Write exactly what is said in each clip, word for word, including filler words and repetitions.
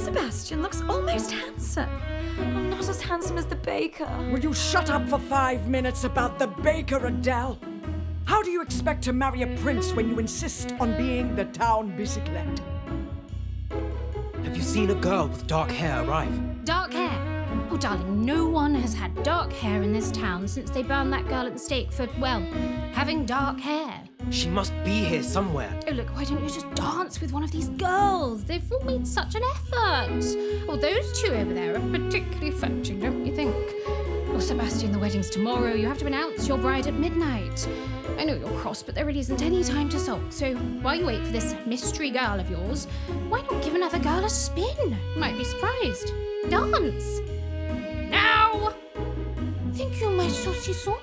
Sebastian looks almost handsome. Oh, not as handsome as the baker. Will you shut up for five minutes about the baker, Adele? How do you expect to marry a prince when you insist on being the town bicyclette? Have you seen a girl with dark hair arrive? Dark hair? Oh, darling, no one has had dark hair in this town since they burned that girl at the stake for, well, having dark hair. She must be here somewhere. Oh, look, why don't you just dance with one of these girls? They've all made such an effort. Oh, those two over there are particularly fetching, don't you think? Oh, Sebastian, the wedding's tomorrow. You have to announce your bride at midnight. I know you're cross, but there really isn't any time to sulk. So while you wait for this mystery girl of yours, why not give another girl a spin? You might be surprised. Dance! Now! Thank you, my saucisson.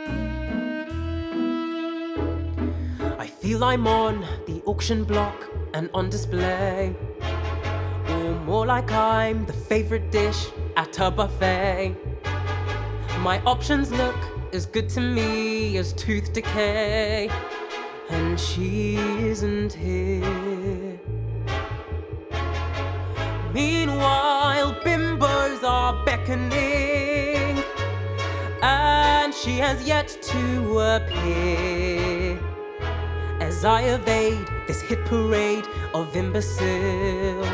I feel I'm on the auction block and on display. Or more like I'm the favorite dish at a buffet. My options look as good to me as tooth decay. And she isn't here. Meanwhile, bimbos are beckoning, and she has yet to appear. As I evade this hit parade of imbeciles,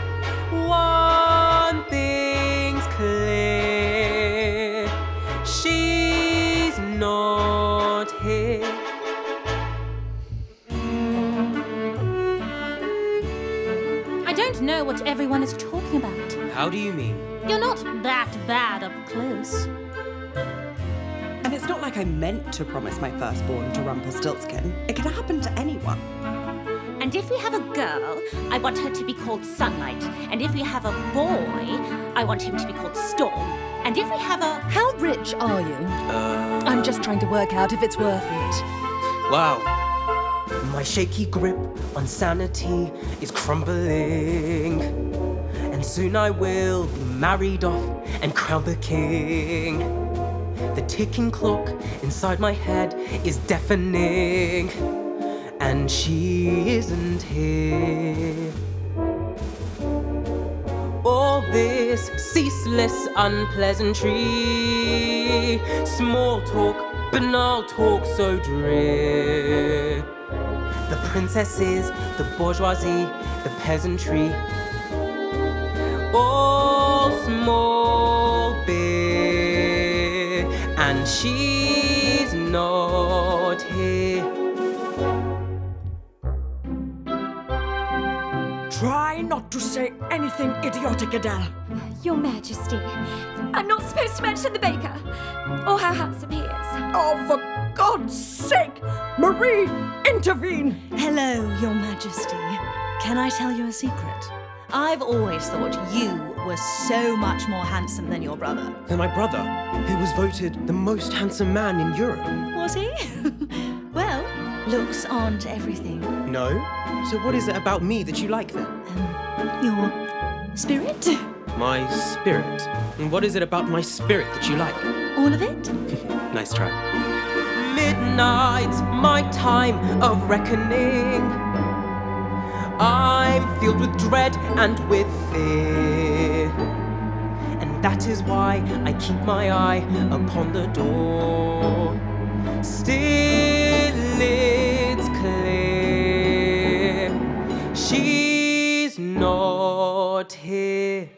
one thing's clear: she's not here. I don't know what everyone is talking about. How do you mean? You're not that bad up close. And it's not like I meant to promise my firstborn to Rumpelstiltskin. It could happen to anyone. And if we have a girl, I want her to be called Sunlight. And if we have a boy, I want him to be called Storm. And if we have a... How rich are you? Uh... I'm just trying to work out if it's worth it. Wow. My shaky grip on sanity is crumbling. And soon I will be married off and crowned the king. The ticking clock inside my head is deafening. And she isn't here. All this ceaseless unpleasantry, small talk, banal talk so drear. The princesses, the bourgeoisie, the peasantry, all small beer, and she's not here. Try not to say anything idiotic, Adele. Your Majesty, I'm not supposed to mention the baker, or how handsome he is. Oh, for God's sake! Marie, intervene! Hello, Your Majesty. Can I tell you a secret? I've always thought you were so much more handsome than your brother. And my brother, who was voted the most handsome man in Europe. Was he? Well, looks aren't everything. No? So what is it about me that you like then? Um, your spirit? My spirit? And what is it about my spirit that you like? All of it? Nice try. Midnight's my time of reckoning. I'm filled with dread and with fear. And that is why I keep my eye upon the door. Still it's clear, she's not here.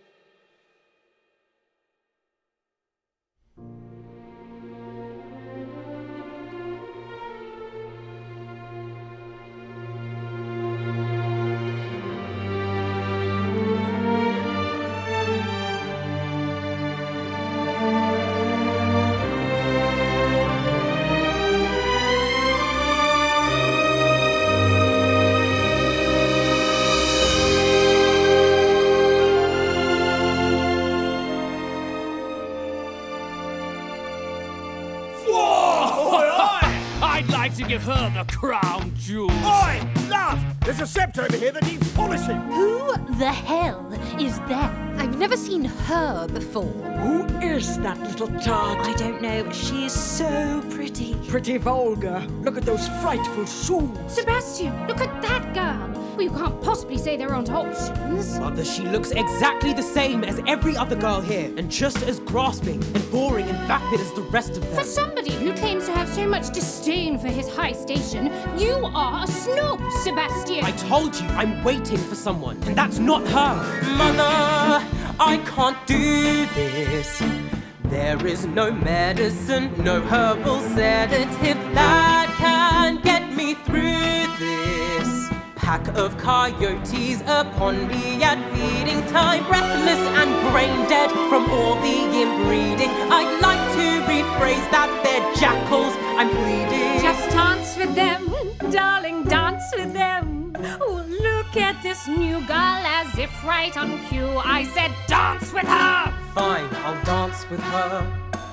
To give her the crown jewels. Oi! Love! There's a scepter over here that needs polishing. Who the hell is that? I've never seen her before. Who is that little tart? I don't know, but she is so pretty. Pretty vulgar. Look at those frightful shoes. Sebastian, look at that girl. Well, you can't possibly say there aren't options. Mother, she looks exactly the same as every other girl here, and just as grasping and boring and vapid as the rest of them. For somebody who claims to have so much disdain for his high station, you are a snob, Sebastian. I told you I'm waiting for someone, and that's not her. Mother, I can't do this. There is no medicine, no herbal sedative that can get me through this. Pack of coyotes upon me at feeding time, breathless and brain dead from all the inbreeding. I'd like to rephrase that they're jackals, I'm pleading. Just dance with them, darling, dance with them. Oh, look at this new girl as if right on cue. I said dance with her. Fine, I'll dance with her.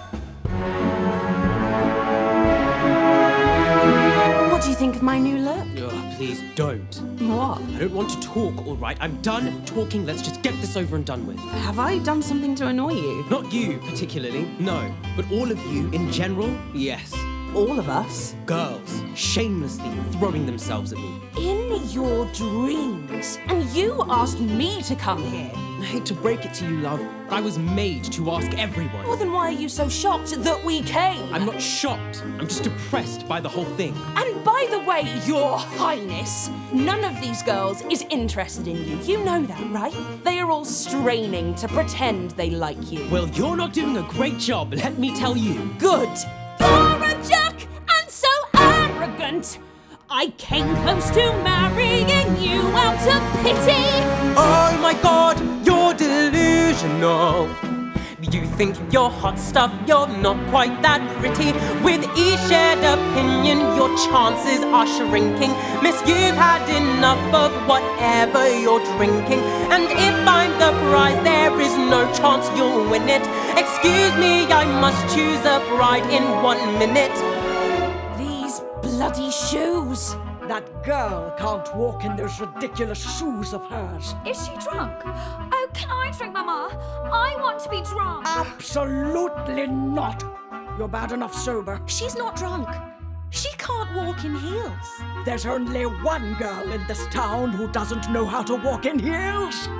What do you think of my new look? Oh, please don't. What? I don't want to talk, all right? I'm done talking. Let's just get this over and done with. Have I done something to annoy you? Not you, particularly, no. But all of you, in general, yes. All of us? Girls, shamelessly throwing themselves at me. In your dreams. And you asked me to come here. I hate to break it to you, love, but I was made to ask everyone. Well, then why are you so shocked that we came? I'm not shocked. I'm just depressed by the whole thing. And by the way, Your Highness, none of these girls is interested in you. You know that, right? They are all straining to pretend they like you. Well, you're not doing a great job, let me tell you. Good. You're a jerk and so arrogant. I came close to marrying you out of pity. Oh my god, you're delusional. You think you're hot stuff, you're not quite that pretty. With each shared opinion, your chances are shrinking. Miss, you've had enough of whatever you're drinking. And if I'm the prize, there is no chance you'll win it. Excuse me, I must choose a bride in one minute. These bloody shoes. That girl can't walk in those ridiculous shoes of hers. Is she drunk? Oh, can I drink, Mama? I want to be drunk. Absolutely not. You're bad enough sober. She's not drunk. She can't walk in heels. There's only one girl in this town who doesn't know how to walk in heels.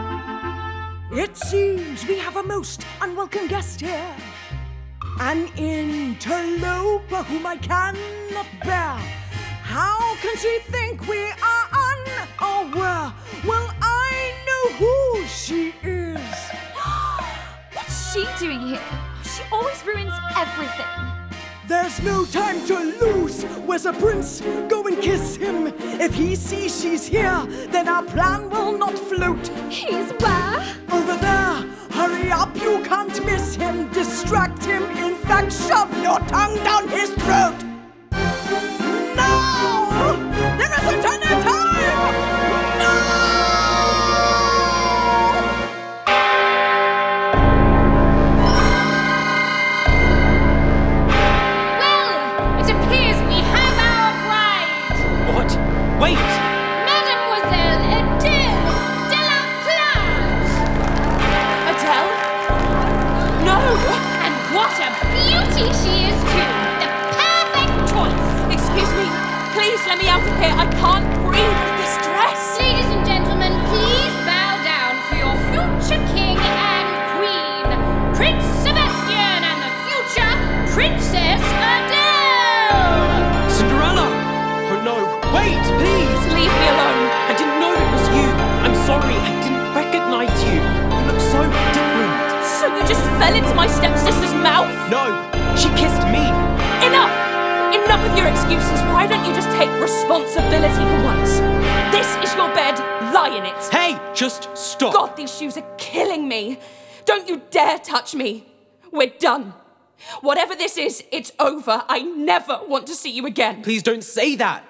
It seems we have a most unwelcome guest here. An interloper whom I cannot bear. How can she think we are unaware? Well, I know who she is. What's she doing here? She always ruins everything. There's no time to lose. Where's the prince? Go and kiss him. If he sees she's here, then our plan will not float. He's where? Over there. Hurry up, you can't miss him. Distract him. In fact, shove your tongue down his throat. No! There isn't any time! No! Well, it appears we have our bride. What? Wait! Mademoiselle Adele de la Plage. Adele? No! And what a beauty she is too. The perfect choice. Excuse me. Please let me out of here. I can't breathe with this dress. Ladies and gentlemen, please bow down for your future king and queen, Prince Sebastian and the future Princess Adele! Cinderella! Oh no, wait, please! Leave me alone. I didn't know it was you. I'm sorry, I didn't recognize you. You look so different. So you just fell into my stepsister's mouth? No, she kissed me. Enough! Enough of your excuses. Why don't you just take responsibility for once? This is your bed. Lie in it. Hey, just stop. God, these shoes are killing me. Don't you dare touch me. We're done. Whatever this is, it's over. I never want to see you again. Please don't say that.